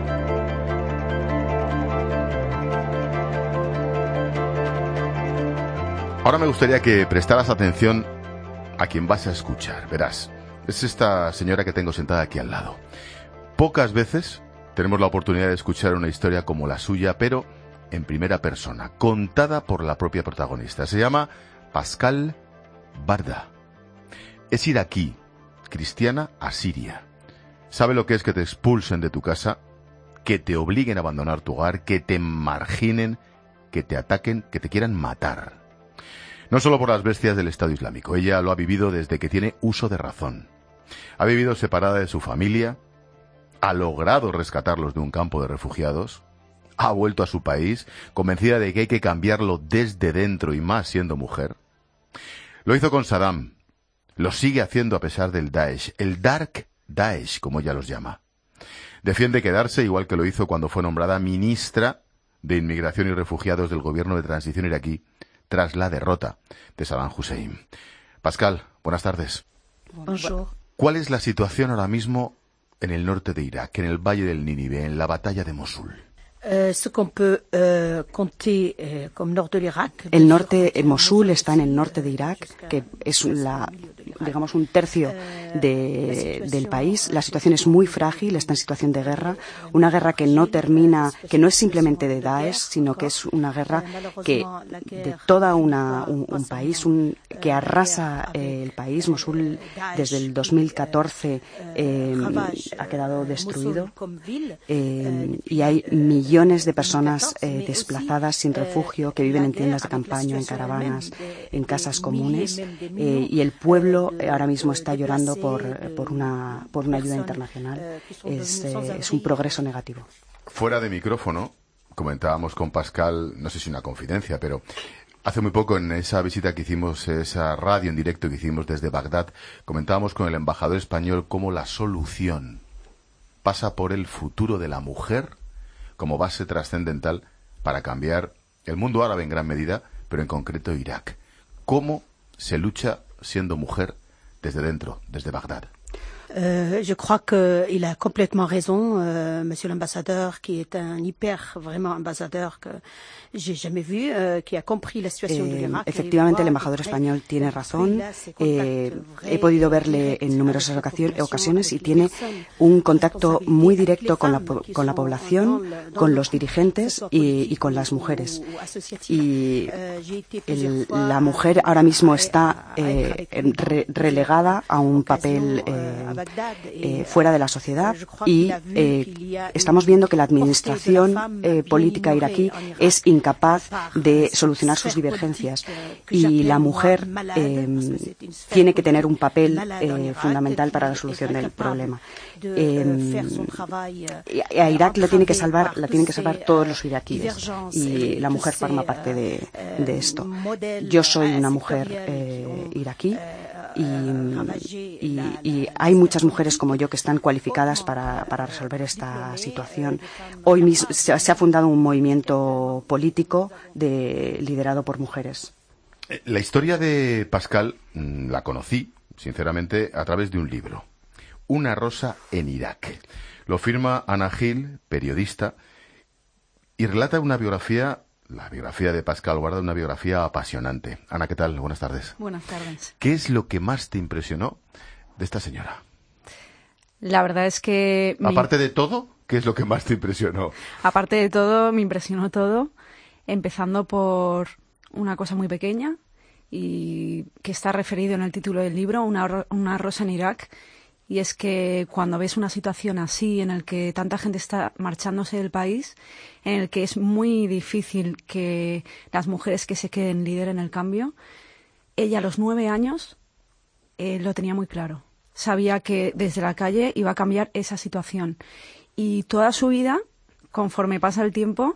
Ahora me gustaría que prestaras atención a quien vas a escuchar. Verás, es esta señora que tengo sentada aquí al lado. Pocas veces tenemos la oportunidad de escuchar una historia como la suya, pero en primera persona, contada por la propia protagonista. Se llama Pascal Barda. Es iraquí, cristiana asiria. Sabe lo que es que te expulsen de tu casa, que te obliguen a abandonar tu hogar, que te marginen, que te ataquen, que te quieran matar. No solo por las bestias del Estado Islámico, ella lo ha vivido desde que tiene uso de razón. Ha vivido separada de su familia, ha logrado rescatarlos de un campo de refugiados, ha vuelto a su país, convencida de que hay que cambiarlo desde dentro y más siendo mujer. Lo hizo con Saddam, lo sigue haciendo a pesar del Daesh, el Dark Daesh, como ella los llama. Defiende quedarse, igual que lo hizo cuando fue nombrada ministra de Inmigración y Refugiados del gobierno de transición iraquí, tras la derrota de Saddam Hussein. Pascal, buenas tardes. Bonjour. ¿Cuál es la situación ahora mismo en el norte de Irak, en el Valle del Nínive, en la batalla de Mosul? El norte, Mosul está en el norte de Irak, que es digamos un tercio del país. La situación es muy frágil, está en situación de guerra, una guerra que no termina, que no es simplemente de Daesh, sino que es una guerra que de toda un país, que arrasa el país. Mosul desde el 2014 ha quedado destruido y hay millones de personas desplazadas sin refugio que viven en tiendas de campaña, en caravanas, en casas comunes, y el pueblo ahora mismo está llorando por una ayuda internacional. Es un progreso negativo. Fuera de micrófono comentábamos con Pascal, no sé si una confidencia, pero hace muy poco en esa visita que hicimos, esa radio en directo que hicimos desde Bagdad, comentábamos con el embajador español cómo la solución pasa por el futuro de la mujer como base trascendental para cambiar el mundo árabe en gran medida, pero en concreto Irak. ¿Cómo se lucha siendo mujer desde dentro, desde Bagdad? Je crois qu'il a complètement raison, monsieur l'ambassadeur, qui est un vraiment ambassadeur que j'ai jamais vu, qui a compris la situación de Irak. Efectivamente, el embajador español tiene razón. He podido verle en numerosas ocasiones y tiene un contacto muy directo con la población, con los dirigentes y con las mujeres. Y la mujer ahora mismo está relegada a un papel fuera de la sociedad y estamos viendo que la administración política iraquí es incapaz de solucionar sus divergencias y la mujer tiene que tener un papel fundamental para la solución del problema. A Irak la tienen que salvar todos los iraquíes y la mujer forma parte de esto. Yo soy una mujer iraquí y hay muchas mujeres como yo que están cualificadas para resolver esta situación. Hoy mismo se ha fundado un movimiento político liderado por mujeres. La historia de Pascal la conocí, sinceramente, a través de un libro, Una rosa en Irak. Lo firma Ana Gil, periodista, y relata una biografía. La biografía de Pascal guarda una biografía apasionante. Ana, ¿qué tal? Buenas tardes. Buenas tardes. ¿Qué es lo que más te impresionó de esta señora? La verdad es que... Aparte de todo, ¿qué es lo que más te impresionó? Aparte de todo, me impresionó todo, empezando por una cosa muy pequeña y que está referido en el título del libro, Una rosa en Irak. Y es que cuando ves una situación así, en el que tanta gente está marchándose del país, en el que es muy difícil que las mujeres que se queden lideren el cambio, ella a los 9 años lo tenía muy claro. Sabía que desde la calle iba a cambiar esa situación. Y toda su vida, conforme pasa el tiempo,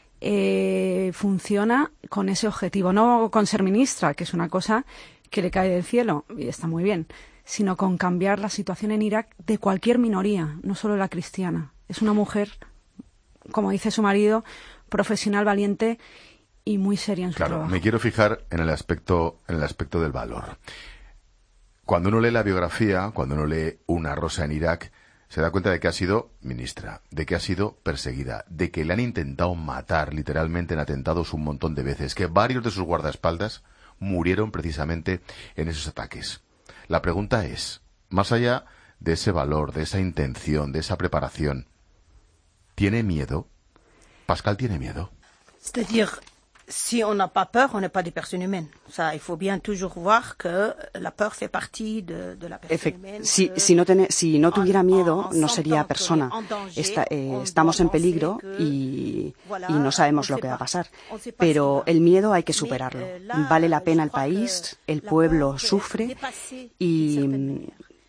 funciona con ese objetivo. No con ser ministra, que es una cosa que le cae del cielo y está muy bien, sino con cambiar la situación en Irak de cualquier minoría, no solo la cristiana. Es una mujer, como dice su marido, profesional, valiente y muy seria en su trabajo. Me quiero fijar en el aspecto del valor. Cuando uno lee la biografía, cuando uno lee Una rosa en Irak, se da cuenta de que ha sido ministra, de que ha sido perseguida, de que le han intentado matar literalmente en atentados un montón de veces, que varios de sus guardaespaldas murieron precisamente en esos ataques. La pregunta es, más allá de ese valor, de esa intención, de esa preparación, ¿tiene miedo? ¿Pascal tiene miedo? C'est-à-dire, si on n'a pas peur, on n'est pas des personnes humaines. O sea, il faut bien toujours voir que la peur fait partie de la personne humaine. Si no tuviera miedo, no sería persona. Estamos en peligro y no sabemos lo que va a pasar. Pero el miedo hay que superarlo. Vale la pena el país, el pueblo sufre y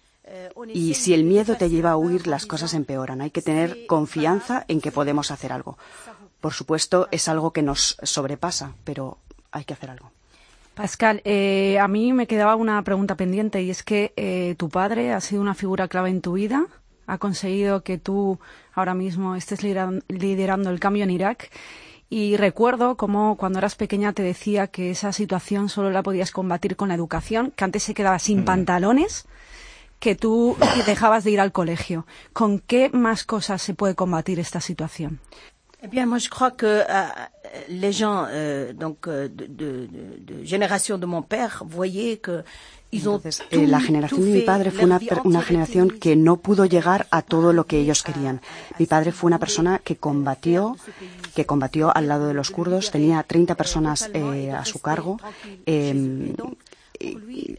si el miedo te lleva a huir, las cosas empeoran. Hay que tener confianza en que podemos hacer algo. Por supuesto, es algo que nos sobrepasa, pero hay que hacer algo. Pascal, a mí me quedaba una pregunta pendiente y es que tu padre ha sido una figura clave en tu vida, ha conseguido que tú ahora mismo estés liderando el cambio en Irak y recuerdo cómo cuando eras pequeña te decía que esa situación solo la podías combatir con la educación, que antes se quedaba sin pantalones, que tú dejabas de ir al colegio. ¿Con qué más cosas se puede combatir esta situación? Eh bien, moi je crois que les gens de génération de mon père voyaient que la generación de mi padre fue una generación que no pudo llegar a todo lo que ellos querían. Mi padre fue una persona que combatió al lado de los kurdos, tenía 30 personas a su cargo. Y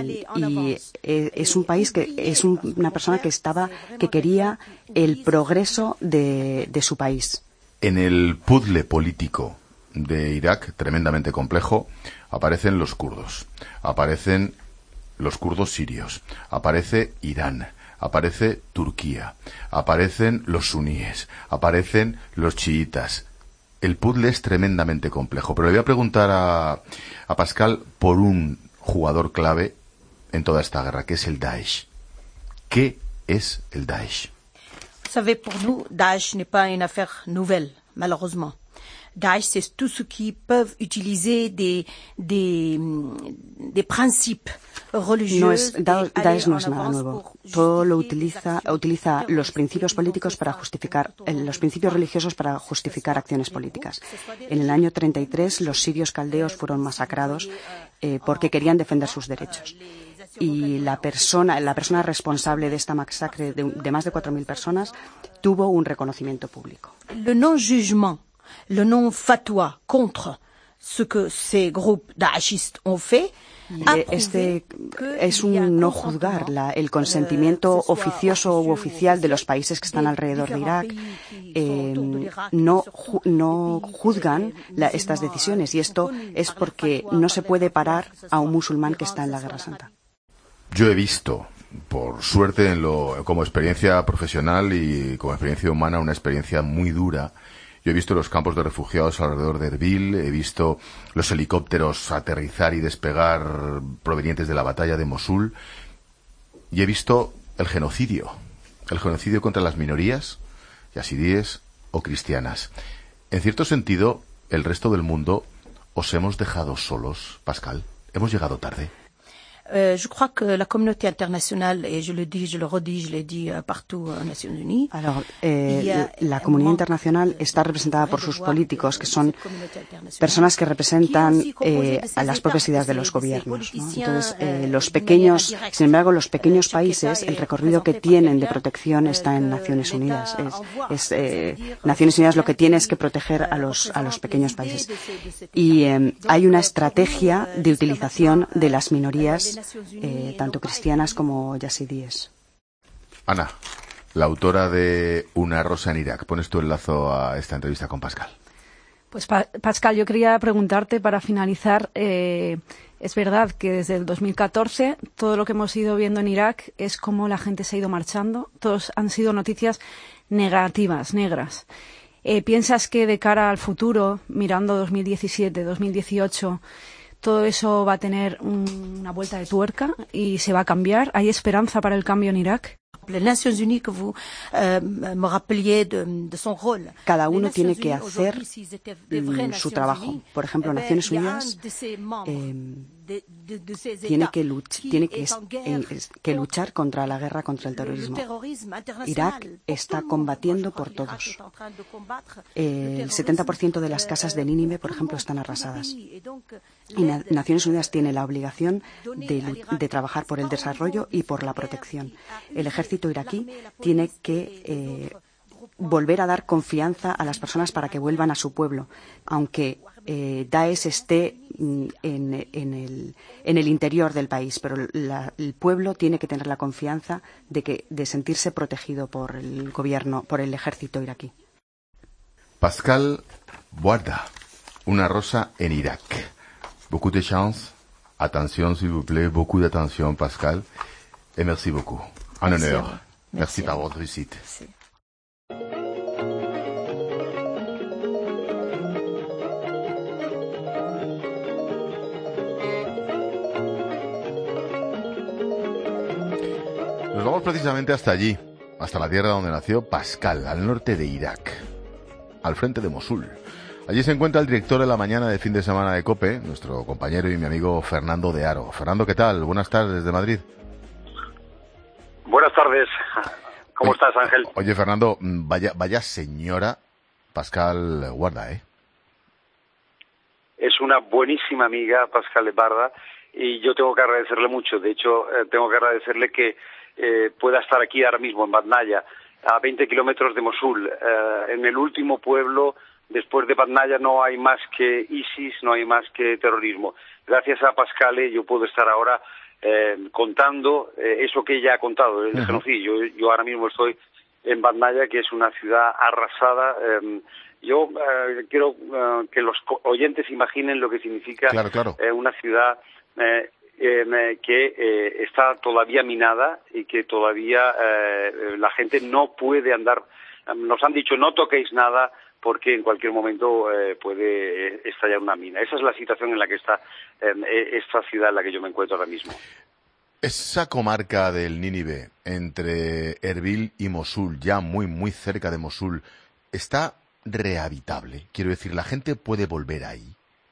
es un país que es una persona que quería el progreso de su país. En el puzzle político de Irak, tremendamente complejo, aparecen los kurdos, aparecen los kurdos sirios, aparece Irán, aparece Turquía, aparecen los suníes, aparecen los chiitas. El puzzle es tremendamente complejo, pero le voy a preguntar a Pascal por un jugador clave en toda esta guerra, que es el Daesh. ¿Qué es el Daesh? Vous savez, pour nous, Daesh n'est pas une affaire nouvelle, malheureusement. Daesh, c'est tous ceux qui peuvent utiliser des principes religieux. Daesh no es nada nuevo. Todo lo utiliza los principios políticos para justificar, los principios religiosos para justificar acciones políticas. En el año 33, los sirios caldeos fueron masacrados porque querían defender sus derechos. Y la persona responsable de esta masacre de más de 4.000 personas tuvo un reconocimiento público. Le non-jugement, le non-fatwa contre ce que ces groupes daeshistes ont fait. Este es un no juzgar, el consentimiento oficioso u oficial de los países que están alrededor de Irak. No juzgan estas decisiones, y esto es porque no se puede parar a un musulmán que está en la Guerra Santa. Yo he visto, por suerte, como experiencia profesional y como experiencia humana, una experiencia muy dura. Yo he visto los campos de refugiados alrededor de Erbil, he visto los helicópteros aterrizar y despegar provenientes de la batalla de Mosul, y he visto el genocidio contra las minorías, yazidíes o cristianas. En cierto sentido, el resto del mundo os hemos dejado solos, Pascal. Hemos llegado tarde. Je crois que la communauté internationale, et je le redis, je l'ai dit partout aux Nations Unies. Alors, la comunidad internacional está representada por sus políticos, que son personas que representan a las propias ideas de los gobiernos, ¿no? Entonces, sin embargo, los pequeños países, el recorrido que tienen de protección está en Naciones Unidas. Naciones Unidas lo que tiene es que proteger a los pequeños países. Y hay una estrategia de utilización de las minorías, tanto cristianas como yazidíes. Ana, la autora de Una rosa en Irak. ¿Pones tu enlazo a esta entrevista con Pascal? Pues Pascal, yo quería preguntarte para finalizar, es verdad que desde el 2014 todo lo que hemos ido viendo en Irak es cómo la gente se ha ido marchando, todos han sido noticias negativas, negras. ¿Piensas que de cara al futuro, mirando 2017, 2018, todo eso va a tener una vuelta de tuerca y se va a cambiar? ¿Hay esperanza para el cambio en Irak? Cada uno tiene que hacer su trabajo. Por ejemplo, Naciones Unidas tiene que luchar contra la guerra contra el terrorismo. Irak está combatiendo por todos. El 70% de las casas de Nínive, por ejemplo, están arrasadas. Y Naciones Unidas tiene la obligación de trabajar por el desarrollo y por la protección. El ejército iraquí tiene que volver a dar confianza a las personas para que vuelvan a su pueblo, aunque Daesh esté en el interior del país, pero el pueblo tiene que tener la confianza de sentirse protegido por el gobierno, por el ejército iraquí. Pascal Bouarda, Una rosa en Irak. Beaucoup de chance. Attention, s'il vous plaît, beaucoup d'attention, Pascal. Et merci beaucoup. Un honneur. Merci par votre visite. Merci. Nos vamos precisamente hasta allí, hasta la tierra donde nació Pascal, al norte de Irak, al frente de Mosul. Allí se encuentra el director de la mañana de fin de semana de COPE, nuestro compañero y mi amigo Fernando de Aro. Fernando, ¿qué tal? Buenas tardes desde Madrid. Buenas tardes. ¿Cómo estás, Ángel? Oye, Fernando, vaya señora Pascal Bouarda, ¿eh? Es una buenísima amiga, Pascal Bouarda, y yo tengo que agradecerle mucho. De hecho, tengo que agradecerle que pueda estar aquí ahora mismo en Batnaya, a 20 kilómetros de Mosul, en el último pueblo. Después de Batnaya no hay más que ISIS, no hay más que terrorismo. Gracias a Pascal yo puedo estar ahora contando eso que ella ha contado, el genocidio. Yo ahora mismo estoy en Batnaya, que es una ciudad arrasada. Yo quiero que los oyentes imaginen lo que significa claro. Una ciudad que está todavía minada y que todavía la gente no puede andar. Nos han dicho no toquéis nada porque en cualquier momento puede estallar una mina. Esa es la situación en la que está esta ciudad en la que yo me encuentro ahora mismo. Esa comarca del Nínive, entre Erbil y Mosul, ya muy, muy cerca de Mosul, ¿está rehabitable? Quiero decir, ¿la gente puede volver ahí?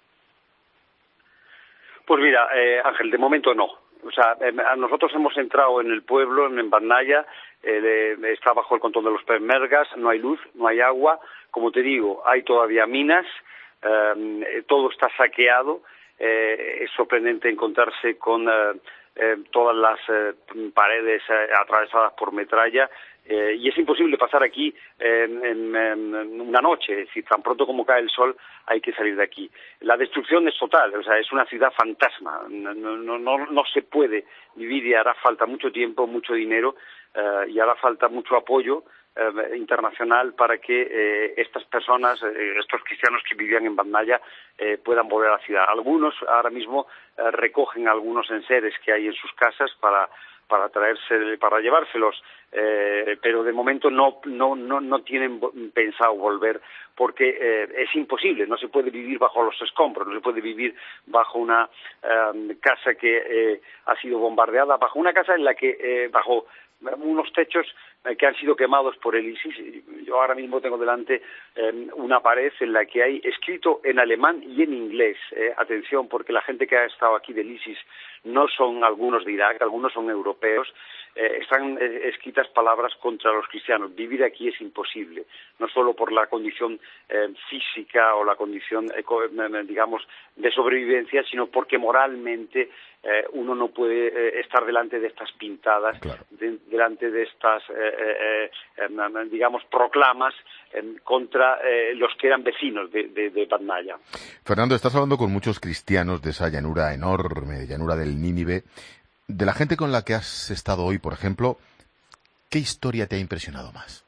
Pues mira, Ángel, de momento no. O sea, nosotros hemos entrado en el pueblo, en Batnaya, está bajo el control de los peshmergas, no hay luz, no hay agua. Como te digo, hay todavía minas, todo está saqueado. Es sorprendente encontrarse con todas las paredes atravesadas por metralla. Y es imposible pasar aquí en una noche, es decir, tan pronto como cae el sol hay que salir de aquí. La destrucción es total, o sea, es una ciudad fantasma, no se puede vivir y hará falta mucho tiempo, mucho dinero y hará falta mucho apoyo internacional para que estas personas, estos cristianos que vivían en Batnaya, puedan volver a la ciudad. Algunos ahora mismo recogen algunos enseres que hay en sus casas para llevárselos, pero de momento no tienen pensado volver porque es imposible, no se puede vivir bajo los escombros, no se puede vivir bajo una casa que ha sido bombardeada, bajo una casa en la que bajo unos techos que han sido quemados por el ISIS. Yo ahora mismo tengo delante una pared en la que hay escrito en alemán y en inglés. Atención, porque la gente que ha estado aquí del ISIS no son algunos de Irak, algunos son europeos. Están escritas palabras contra los cristianos. Vivir aquí es imposible, no solo por la condición física o la condición, digamos, de sobrevivencia, sino porque moralmente uno no puede estar delante de estas pintadas, claro, delante de estas, digamos, proclamas contra los que eran vecinos de Batnaya. Fernando, estás hablando con muchos cristianos de esa llanura enorme, llanura del Nínive. De la gente con la que has estado hoy, por ejemplo, ¿qué historia te ha impresionado más?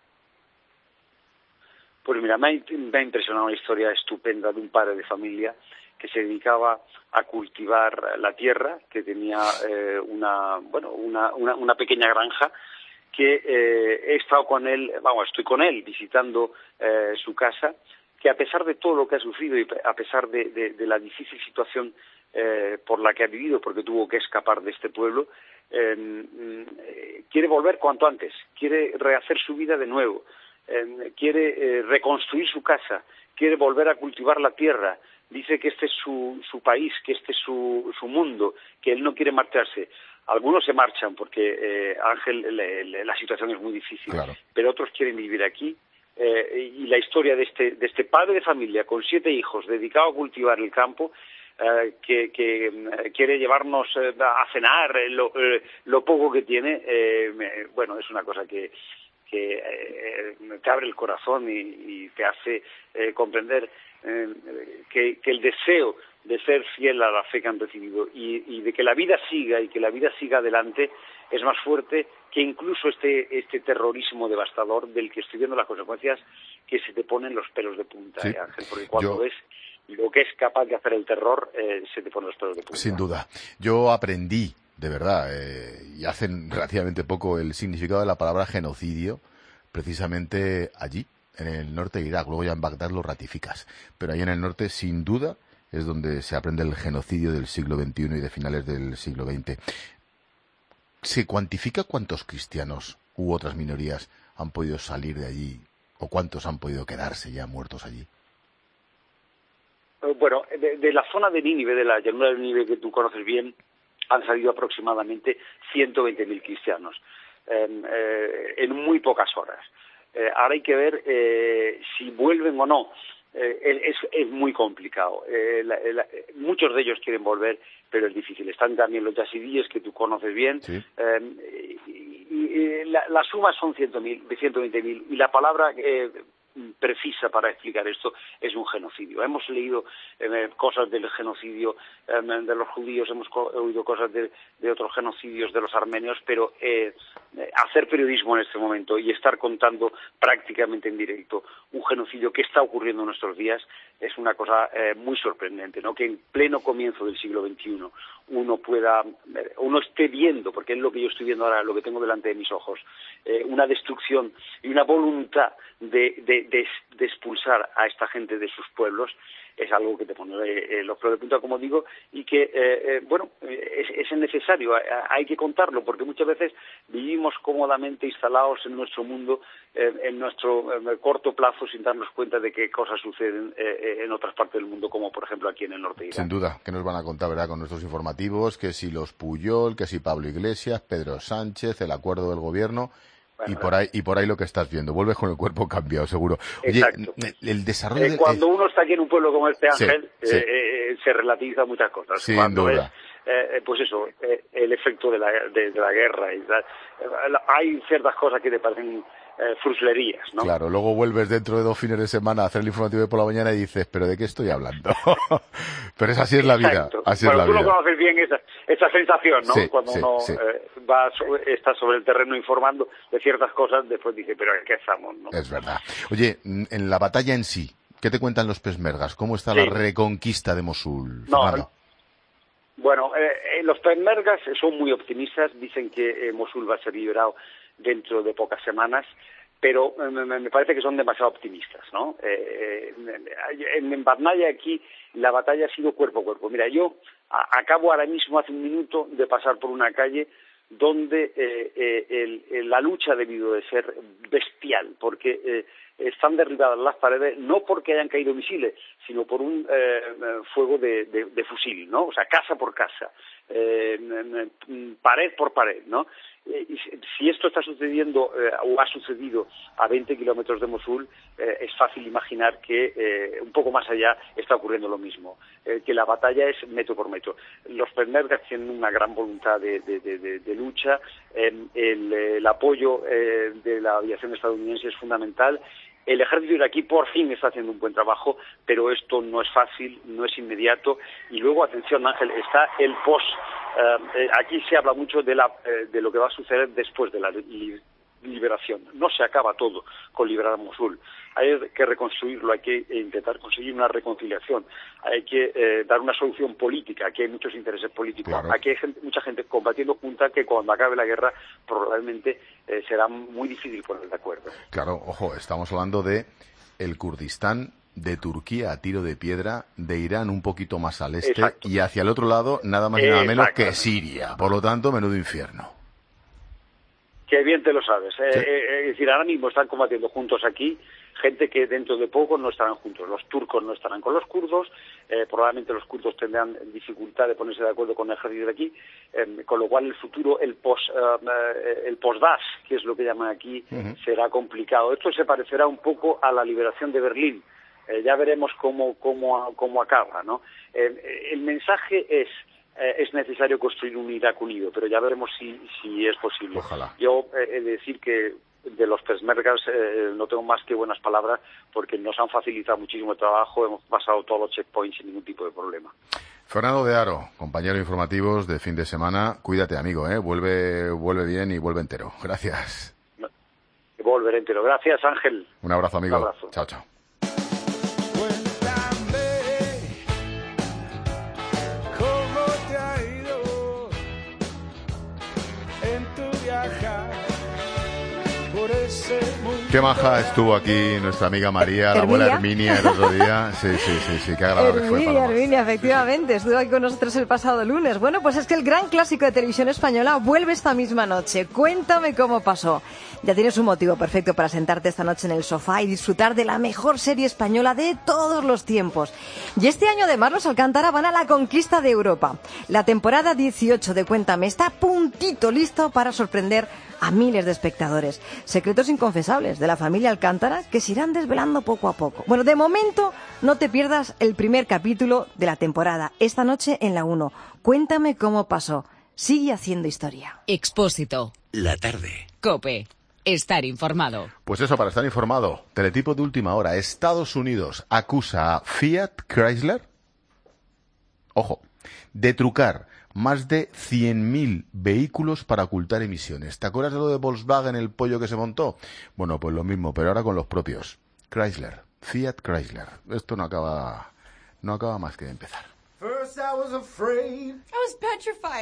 Pues mira, me ha impresionado una historia estupenda de un padre de familia que se dedicaba a cultivar la tierra, que tenía una pequeña granja, que he estado con él, estoy con él visitando su casa, que a pesar de todo lo que ha sufrido y a pesar de la difícil situación por la que ha vivido, porque tuvo que escapar de este pueblo, quiere volver cuanto antes, quiere rehacer su vida de nuevo, quiere reconstruir su casa, quiere volver a cultivar la tierra. Dice que este es su país, que este es su mundo, que él no quiere marcharse. Algunos se marchan porque, Ángel, la situación es muy difícil, claro, pero otros quieren vivir aquí. Y la historia de este padre de familia con 7 hijos dedicado a cultivar el campo, que quiere llevarnos a cenar lo poco que tiene, es una cosa que te abre el corazón y te hace comprender que el deseo de ser fiel a la fe que han recibido y de que la vida siga y que la vida siga adelante es más fuerte que incluso este terrorismo devastador del que estoy viendo las consecuencias, que se te ponen los pelos de punta, sí. Ángel, porque cuando ves lo que es capaz de hacer el terror, se te ponen los pelos de punta. Sin duda. Yo aprendí, de verdad, y hace relativamente poco, el significado de la palabra genocidio, precisamente allí, en el norte de Irak. Luego ya en Bagdad lo ratificas. Pero ahí en el norte, sin duda, es donde se aprende el genocidio del siglo XXI y de finales del siglo XX. ¿Se cuantifica cuántos cristianos u otras minorías han podido salir de allí o cuántos han podido quedarse ya muertos allí? Bueno, de la zona de Nínive, de la llanura de Nínive que tú conoces bien, han salido aproximadamente 120.000 cristianos en muy pocas horas. Ahora hay que ver si vuelven o no. Es muy complicado. Muchos de ellos quieren volver, pero es difícil. Están también los yazidíes, que tú conoces bien, sí. La suma son 120.000, y la palabra precisa para explicar esto es un genocidio. Hemos leído cosas del genocidio de los judíos, hemos oído cosas de otros genocidios de los armenios, pero hacer periodismo en este momento y estar contando prácticamente en directo un genocidio que está ocurriendo en nuestros días es una cosa muy sorprendente, ¿no? Que en pleno comienzo del siglo XXI uno pueda uno esté viendo, porque es lo que yo estoy viendo ahora, lo que tengo delante de mis ojos, una destrucción y una voluntad de expulsar a esta gente de sus pueblos, es algo que te pone los pelos de punta, como digo, y que, es necesario, hay que contarlo, porque muchas veces vivimos cómodamente instalados en nuestro mundo, en nuestro corto plazo, sin darnos cuenta de qué cosas suceden en otras partes del mundo, como por ejemplo aquí en el norte de Irán. Sin duda, que nos van a contar, ¿verdad?, con nuestros informativos, que si los Puyol, que si Pablo Iglesias, Pedro Sánchez, el acuerdo del gobierno... Y por ahí lo que estás viendo, vuelves con el cuerpo cambiado, seguro. Oye, exacto. El desarrollo... Cuando uno está aquí en un pueblo como este, Ángel, sí. Se relativiza muchas cosas. Sin Cuando duda. Pues eso, el efecto de la guerra. Y hay ciertas cosas que te parecen fruslerías, ¿no? Claro, luego vuelves dentro de 2 fines de semana a hacer el informativo de por la mañana y dices, ¿pero de qué estoy hablando? Pero así es la vida. Así es la tú vida. lo conoces bien esa sensación, ¿no? Sí, Cuando uno está sobre el terreno informando de ciertas cosas, después dice, pero ¿en qué estamos, no? Es verdad. Oye, en la batalla en sí, ¿qué te cuentan los peshmergas? ¿Cómo está la reconquista de Mosul, Fernando? Bueno, los peshmergas son muy optimistas, dicen que Mosul va a ser liberado dentro de pocas semanas, pero me parece que son demasiado optimistas, ¿no? En Barnaya aquí la batalla ha sido cuerpo a cuerpo. Mira, yo acabo ahora mismo, hace un minuto, de pasar por una calle donde la lucha ha debido de ser bestial, porque están derribadas las paredes no porque hayan caído misiles, sino por un fuego de fusil, ¿no? O sea, casa por casa, pared por pared, ¿no? Y si esto está sucediendo o ha sucedido a 20 kilómetros de Mosul, es fácil imaginar que un poco más allá está ocurriendo lo mismo, que la batalla es metro por metro. Los peshmergas tienen una gran voluntad de lucha, el apoyo de la aviación estadounidense es fundamental. El ejército iraquí por fin está haciendo un buen trabajo, pero esto no es fácil, no es inmediato. Y luego, atención, Ángel, está el post. Aquí se habla mucho de lo que va a suceder después de la liberación. No se acaba todo con liberar Mosul. Hay que reconstruirlo, hay que intentar conseguir una reconciliación, hay que dar una solución política. Aquí hay muchos intereses políticos. Claro. Aquí hay mucha gente combatiendo junta que cuando acabe la guerra probablemente será muy difícil poner de acuerdo. Claro, ojo, estamos hablando de el Kurdistán, de Turquía a tiro de piedra, de Irán un poquito más al este. Exacto. Y hacia el otro lado nada más y nada menos que Siria. Por lo tanto, menudo infierno. Qué bien te lo sabes. Sí. Es decir, ahora mismo están combatiendo juntos aquí gente que dentro de poco no estarán juntos. Los turcos no estarán con los kurdos, probablemente los kurdos tendrán dificultad de ponerse de acuerdo con el ejército de aquí, con lo cual el futuro, el post-Daesh, que es lo que llaman aquí, será complicado. Esto se parecerá un poco a la liberación de Berlín. Ya veremos cómo acaba, ¿no? El mensaje es necesario construir un Irak unido, pero ya veremos si es posible. Ojalá. Yo he de decir que de los peshmergas no tengo más que buenas palabras porque nos han facilitado muchísimo el trabajo, hemos pasado todos los checkpoints sin ningún tipo de problema. Fernando de Haro, compañero de informativos de fin de semana, cuídate, amigo, vuelve bien y vuelve entero. Gracias. Volveré entero. Gracias, Ángel. Un abrazo, amigo. Un abrazo. Chao, chao. Qué maja estuvo aquí nuestra amiga María, la abuela Herminia, el otro día. Sí, qué agradable fue. Herminia, efectivamente, estuvo aquí con nosotros el pasado lunes. Bueno, pues es que el gran clásico de televisión española vuelve esta misma noche. Cuéntame cómo pasó. Ya tienes un motivo perfecto para sentarte esta noche en el sofá y disfrutar de la mejor serie española de todos los tiempos. Y este año además los Alcántara van a la conquista de Europa. La temporada 18 de Cuéntame está a puntito listo para sorprender a miles de espectadores. Secretos inconfesables de la familia Alcántara que se irán desvelando poco a poco. Bueno, de momento no te pierdas el primer capítulo de la temporada. Esta noche en la 1. Cuéntame cómo pasó. Sigue haciendo historia. Expósito. La tarde. COPE. Estar informado. Pues eso, para estar informado. Teletipo de última hora. Estados Unidos acusa a Fiat Chrysler, ojo, de trucar más de 100.000 vehículos para ocultar emisiones. ¿Te acuerdas de lo de Volkswagen, el pollo que se montó? Bueno, pues lo mismo, pero ahora con los propios. Chrysler, Fiat Chrysler. Esto no acaba más que de empezar. First I was afraid. I was petrified.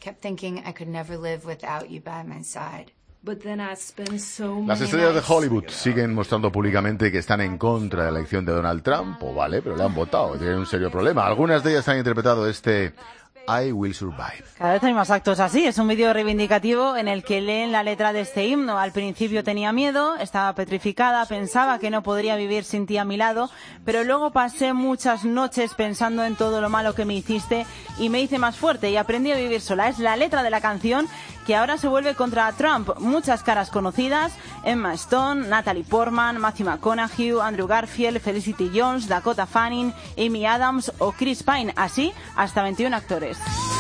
Las estrellas de Hollywood siguen mostrando públicamente que están en contra de la elección de Donald Trump, o vale, pero le han votado, tienen un serio problema. Algunas de ellas han interpretado este I Will Survive. Cada vez hay más actos así. Es un vídeo reivindicativo en el que leen la letra de este himno. Al principio tenía miedo, estaba petrificada, pensaba que no podría vivir sin ti a mi lado, pero luego pasé muchas noches pensando en todo lo malo que me hiciste y me hice más fuerte y aprendí a vivir sola. Es la letra de la canción que ahora se vuelve contra Trump. Muchas caras conocidas: Emma Stone, Natalie Portman, Matthew McConaughey, Andrew Garfield, Felicity Jones, Dakota Fanning, Amy Adams o Chris Pine. Así, hasta 21 actores.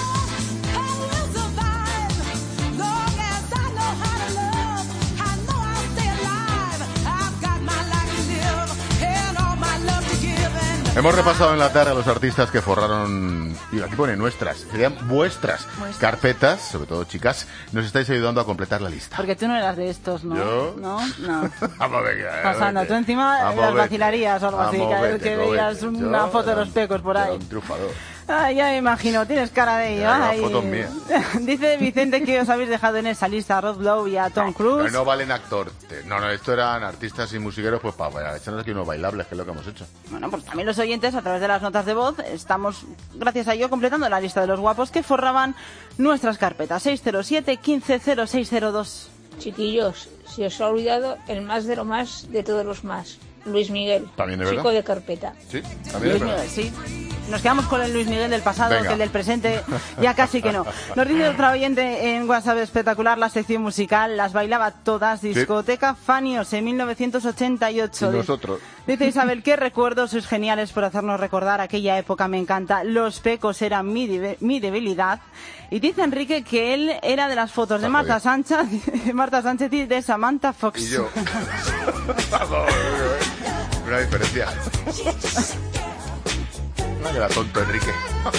Hemos repasado en la tarde a los artistas que forraron, y aquí pone nuestras, serían vuestras carpetas, sobre todo chicas. Nos estáis ayudando a completar la lista. Porque tú no eras de estos, ¿no? ¿Yo? No. Vamos a ver, Pasando, tú encima las vacilarías o algo así, cada vez que veías una foto de los pecos por ahí. Un trufador. Ay, ya me imagino, tienes cara de ello. Las fotos mías. Dice Vicente que os habéis dejado en esa lista a Rob Lowe y a Tom Cruise. No valen actores. No, esto eran artistas y musiqueros pues para echarnos aquí unos bailables, que es lo que hemos hecho. Bueno, pues también los oyentes, a través de las notas de voz, estamos, gracias a ello, completando la lista de los guapos que forraban nuestras carpetas. 607-150602. Chiquillos, se os ha olvidado el más de lo más de todos los más. Luis Miguel, ¿también de chico verdad? De carpeta. Sí, también Luis Miguel, sí. Nos quedamos con el Luis Miguel del pasado, Venga. que el del presente ya casi que no. Nos dice otra oyente en WhatsApp: espectacular la sección musical, las bailaba todas, discoteca Fanios en 1988. Y nosotros. Dice Isabel, qué recuerdos, sois geniales por hacernos recordar aquella época, me encanta. Los pecos eran mi debilidad. Y dice Enrique que él era de las fotos de Marta Sánchez y de Samantha Fox. Y yo. Una diferencia. No era tonto, Enrique.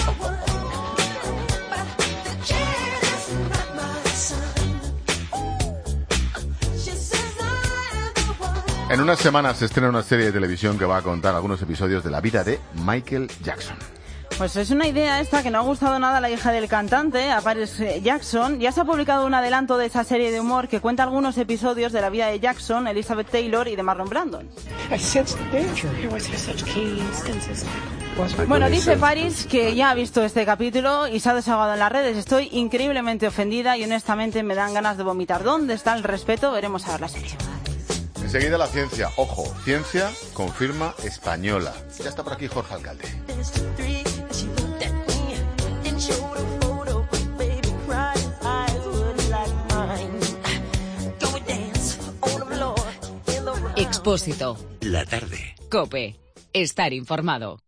En unas semanas se estrena una serie de televisión que va a contar algunos episodios de la vida de Michael Jackson. Pues es una idea esta que no ha gustado nada a la hija del cantante, a Paris Jackson. Ya se ha publicado un adelanto de esa serie de humor que cuenta algunos episodios de la vida de Jackson, Elizabeth Taylor y de Marlon Brandon. Bueno, dice Paris que ya ha visto este capítulo y se ha desahogado en las redes. Estoy increíblemente ofendida y honestamente me dan ganas de vomitar. ¿Dónde está el respeto? Veremos a ver la serie. Enseguida la ciencia. Ojo, ciencia confirma española. Ya está por aquí Jorge Alcalde. Expósito. La tarde. COPE. Estar informado.